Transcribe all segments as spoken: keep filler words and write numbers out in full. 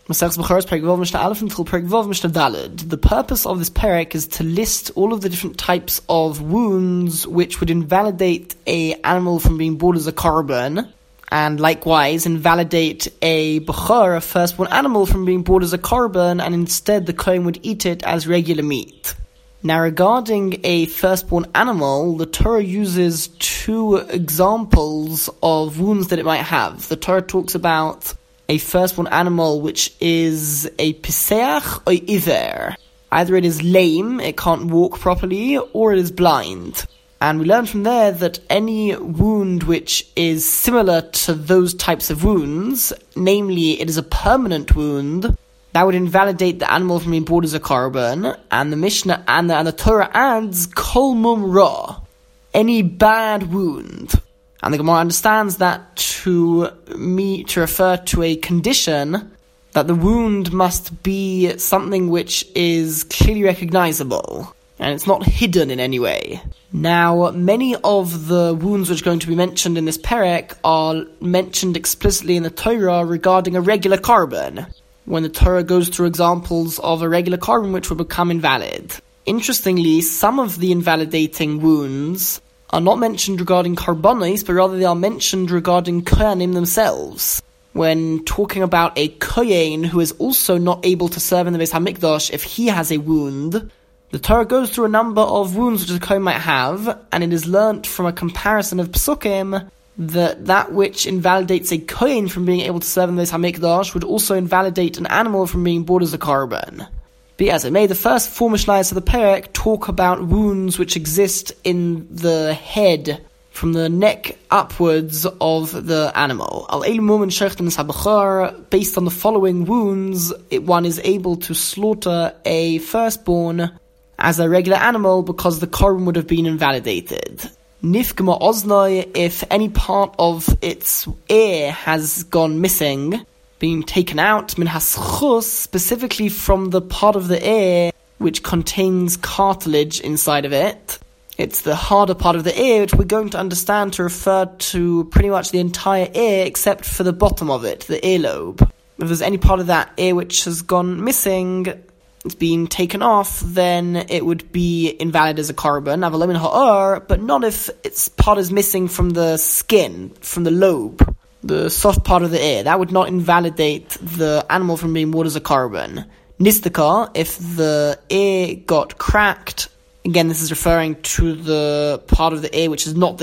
The purpose of this perek is to list all of the different types of wounds which would invalidate a animal from being brought as a korban, and likewise invalidate a bechor, a firstborn animal, from being brought as a korban, and instead the kohen would eat it as regular meat. Now, regarding a firstborn animal, the Torah uses two examples of wounds that it might have. The Torah talks about a firstborn animal which is a piseach or iver. Either it is lame, it can't walk properly, or it is blind. And we learn from there that any wound which is similar to those types of wounds, namely it is a permanent wound, that would invalidate the animal from being brought as a korban. And the Mishnah and the, and the Torah adds kol mum ra, any bad wound. And the Gemara understands that to me to refer to a condition that the wound must be something which is clearly recognizable and it's not hidden in any way. Now, many of the wounds which are going to be mentioned in this perek are mentioned explicitly in the Torah regarding a regular korban, when the Torah goes through examples of a regular korban which will become invalid. Interestingly, some of the invalidating wounds are not mentioned regarding korbanos, but rather they are mentioned regarding kohanim themselves. When talking about a kohen who is also not able to serve in the Beis HaMikdash, if he has a wound, the Torah goes through a number of wounds which a kohen might have, and it is learnt from a comparison of psukim that that which invalidates a kohen from being able to serve in the Beis HaMikdash would also invalidate an animal from being brought as a korban. Be as it may, the first four Mishnayos of the perek talk about wounds which exist in the head, from the neck upwards of the animal. Al elu mumen shechten sabachar, based on the following wounds, it, one is able to slaughter a firstborn as a regular animal because the korban would have been invalidated. Nifgama oznoi, if any part of its ear has gone missing, being taken out, min haschus, specifically from the part of the ear which contains cartilage inside of it. It's the harder part of the ear which we're going to understand to refer to pretty much the entire ear except for the bottom of it, the earlobe. If there's any part of that ear which has gone missing, it's been taken off, then it would be invalid as a korban. Avalomin ha'or, but not if its part is missing from the skin, from the lobe, the soft part of the ear. That would not invalidate the animal from being brought as a korban. Nistika, if the ear got cracked, again this is referring to the part of the ear which is not the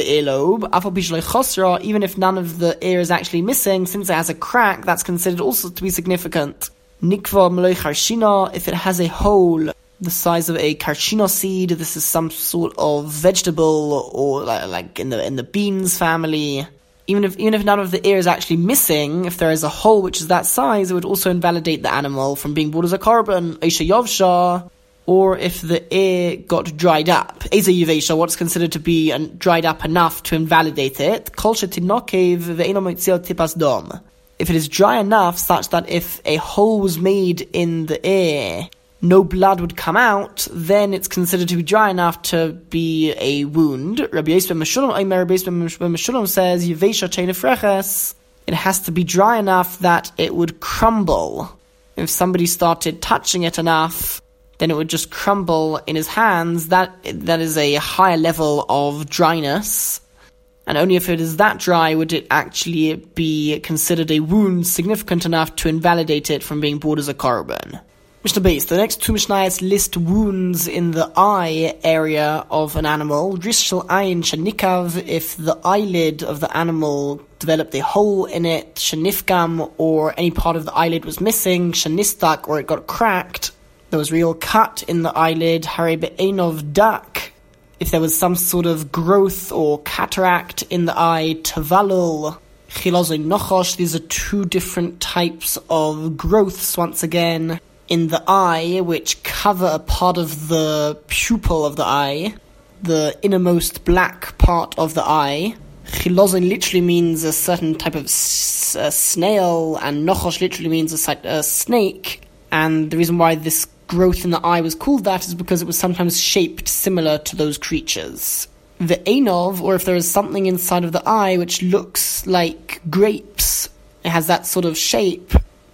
earlobe. Even if none of the ear is actually missing, since it has a crack, that's considered also to be significant. Nikva Malay Karshina, if it has a hole the size of a Karshina seed, this is some sort of vegetable, or like, like in the in the beans family. Even if even if none of the ear is actually missing, if there is a hole which is that size, it would also invalidate the animal from being brought as a korban. Eisha Yovsha, or if the ear got dried up. Eza Yuvesha, what's considered to be dried up enough to invalidate it. Kol Shetinokev Ve'eno Motzio Tipas Dom. If it is dry enough such that if a hole was made in the ear, no blood would come out, then it's considered to be dry enough to be a wound. Rabbi Yosef ben Meshulam, Rabbi Yosef ben Meshulam says, Yevesha Cheinefreches, it has to be dry enough that it would crumble. If somebody started touching it enough, then it would just crumble in his hands. That that is a higher level of dryness. And only if it is that dry would it actually be considered a wound significant enough to invalidate it from being brought as a korban. Mishnah Beis, the next two Mishnayos list wounds in the eye area of an animal. Rishal ayin shanikav, if the eyelid of the animal developed a hole in it, shanifgam, or any part of the eyelid was missing, shanistak, or it got cracked, there was real cut in the eyelid, hare be'enov dak, if there was some sort of growth or cataract in the eye, tavalul, chilazoi nochosh, these are two different types of growths, once again, in the eye, which cover a part of the pupil of the eye, the innermost black part of the eye. Chilazoi literally means a certain type of s- uh, snail, and nochosh literally means a, a snake, and the reason why this growth in the eye was called that is because it was sometimes shaped similar to those creatures. The einov, or if there is something inside of the eye which looks like grapes, it has that sort of shape,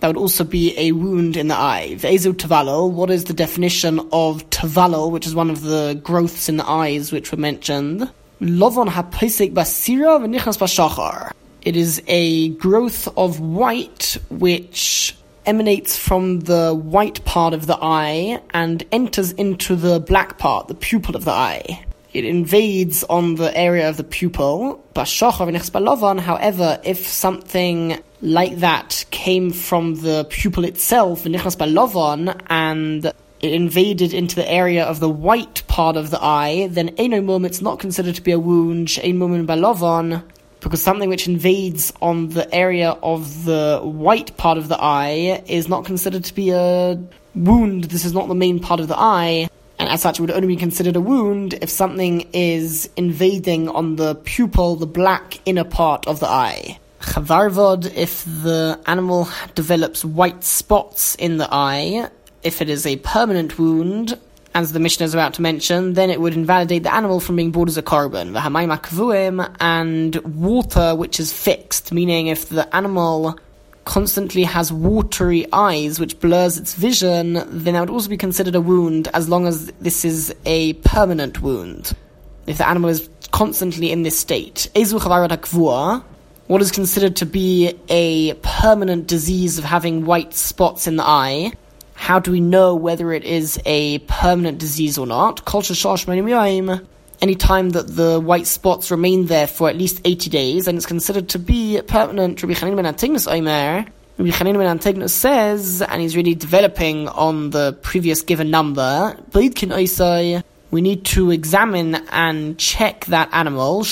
that would also be a wound in the eye. Ve'ezu tavall, what is the definition of tavall, which is one of the growths in the eyes which were mentioned? Lovon hapisek basira v'nichnas b'shachar. It is a growth of white which emanates from the white part of the eye and enters into the black part, the pupil of the eye. It invades on the area of the pupil. However, if something like that came from the pupil itself, and it invaded into the area of the white part of the eye, then it's not considered to be a wound, because something which invades on the area of the white part of the eye is not considered to be a wound. This is not the main part of the eye. And as such, it would only be considered a wound if something is invading on the pupil, the black inner part of the eye. Chavarvod, if the animal develops white spots in the eye, if it is a permanent wound, as the Mishnah is about to mention, then it would invalidate the animal from being brought as a korban. V'hamayim hakvuim, and water which is fixed, meaning if the animal constantly has watery eyes which blurs its vision, then that would also be considered a wound as long as this is a permanent wound. If the animal is constantly in this state. What is considered to be a permanent disease of having white spots in the eye? How do we know whether it is a permanent disease or not? Any time that the white spots remain there for at least eighty days, and it's considered to be permanent. Rabbi Chanina ben Antignus Omer, Rabbi Chanina ben Antignus says, and he's really developing on the previous given number, we need to examine and check that animal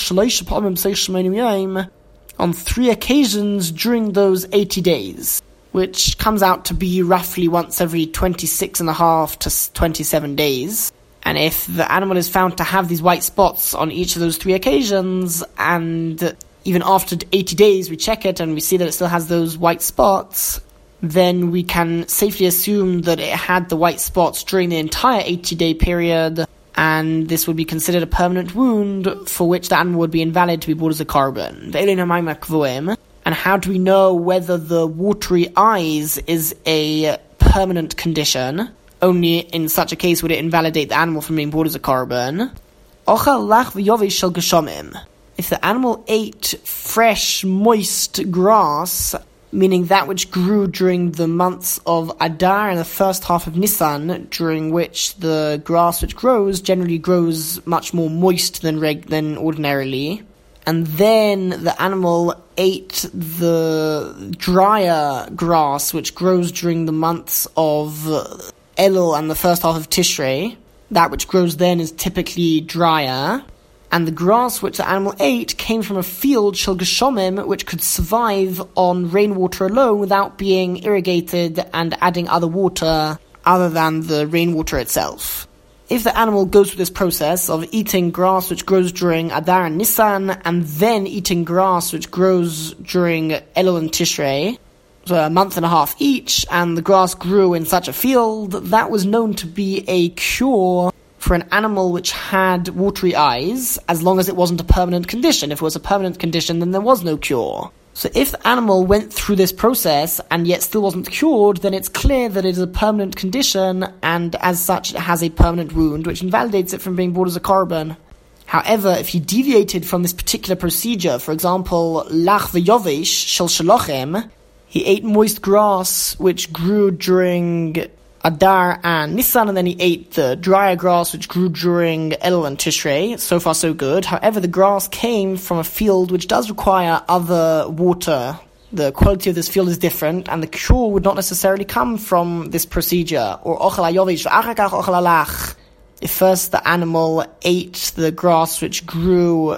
on three occasions during those eighty days, which comes out to be roughly once every twenty-six and a half to twenty-seven days. And if the animal is found to have these white spots on each of those three occasions, and even after eighty days we check it and we see that it still has those white spots, then we can safely assume that it had the white spots during the entire eighty-day period, and this would be considered a permanent wound for which the animal would be invalid to be brought as a korban. And how do we know whether the watery eyes is a permanent condition? Only in such a case would it invalidate the animal from being brought as a korban. If the animal ate fresh, moist grass, meaning that which grew during the months of Adar and the first half of Nisan, during which the grass which grows generally grows much more moist than reg- than ordinarily, and then the animal ate the drier grass which grows during the months of Elul and the first half of Tishrei, that which grows then is typically drier, and the grass which the animal ate came from a field shel geshomim which could survive on rainwater alone without being irrigated and adding other water other than the rainwater itself. If the animal goes through this process of eating grass which grows during Adar and Nisan, and then eating grass which grows during Elul and Tishrei, a month and a half each, and the grass grew in such a field, that was known to be a cure for an animal which had watery eyes, as long as it wasn't a permanent condition. If it was a permanent condition, then there was no cure. So if the animal went through this process and yet still wasn't cured, then it's clear that it is a permanent condition, and as such it has a permanent wound, which invalidates it from being brought as a korban. However, if he deviated from this particular procedure, for example, lach v'yovish shel shalochem, he ate moist grass which grew during Adar and Nisan, and then he ate the drier grass which grew during Elul and Tishrei. So far so good. However, the grass came from a field which does require other water. The quality of this field is different, and the cure would not necessarily come from this procedure. Or ochel hayovish v'achar kach ochel halach. If first the animal ate the grass which grew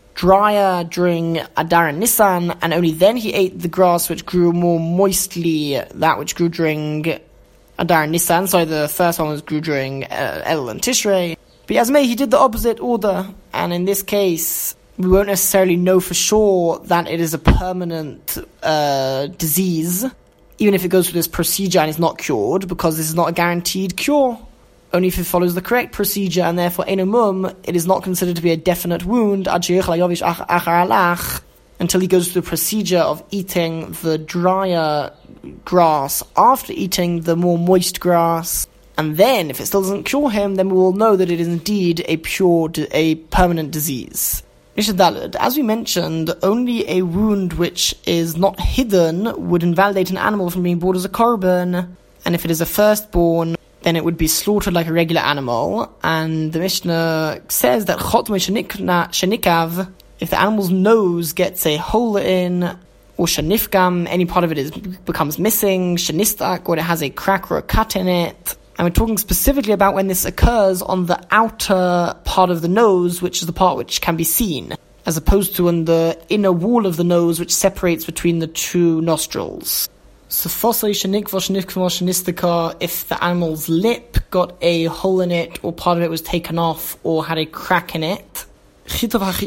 drier during Adar and Nisan, and only then he ate the grass which grew more moistly, that which grew during Adar and Nisan. So the first one was grew during uh, Elul and Tishrei. But Yazmei, he did the opposite order, and in this case, we won't necessarily know for sure that it is a permanent uh, disease, even if it goes through this procedure and is not cured, because this is not a guaranteed cure. Only if it follows the correct procedure, and therefore enumum, it is not considered to be a definite wound until he goes through the procedure of eating the drier grass after eating the more moist grass. And then, if it still doesn't cure him, then we will know that it is indeed a pure, a permanent disease. Mishnah Daled, as we mentioned, only a wound which is not hidden would invalidate an animal from being brought as a korban. And if it is a firstborn, then it would be slaughtered like a regular animal. And the Mishnah says that chotmo shenikav, if the animal's nose gets a hole in, or shenifgam, any part of it is becomes missing, shenistak, or it has a crack or a cut in it. And we're talking specifically about when this occurs on the outer part of the nose, which is the part which can be seen, as opposed to on the inner wall of the nose, which separates between the two nostrils. So, if the animal's lip got a hole in it, or part of it was taken off, or had a crack in it. If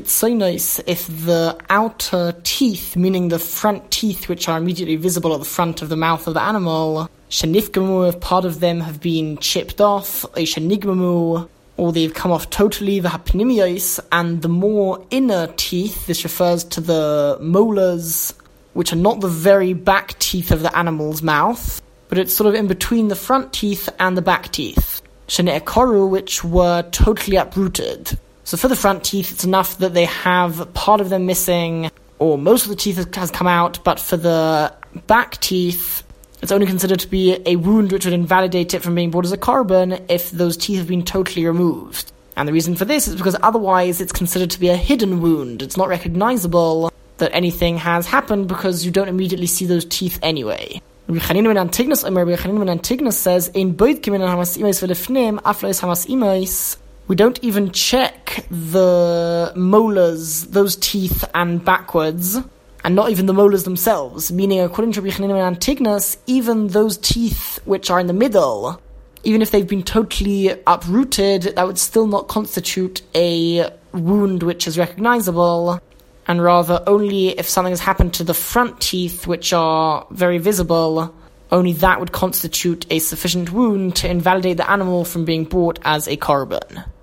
the outer teeth, meaning the front teeth which are immediately visible at the front of the mouth of the animal, shenifgamu, if part of them have been chipped off, shenigmamu, or they've come off totally, the hapnimios, and the more inner teeth, this refers to the molars, which are not the very back teeth of the animal's mouth, but it's sort of in between the front teeth and the back teeth, shene'ekaru, which were totally uprooted. So for the front teeth, it's enough that they have part of them missing, or most of the teeth has come out, but for the back teeth, it's only considered to be a wound which would invalidate it from being brought as a korban if those teeth have been totally removed. And the reason for this is because otherwise it's considered to be a hidden wound. It's not recognizable that anything has happened because you don't immediately see those teeth anyway. Rabbi Chanina ben Antigonus says, "Ein boid kimin hamas imais velefnim aflois hamas imais." We don't even check the molars, those teeth, and backwards, and not even the molars themselves. Meaning, according to Rabbi Chanina ben Antigonus, even those teeth which are in the middle, even if they've been totally uprooted, that would still not constitute a wound which is recognizable, and rather only if something has happened to the front teeth, which are very visible, only that would constitute a sufficient wound to invalidate the animal from being brought as a korban.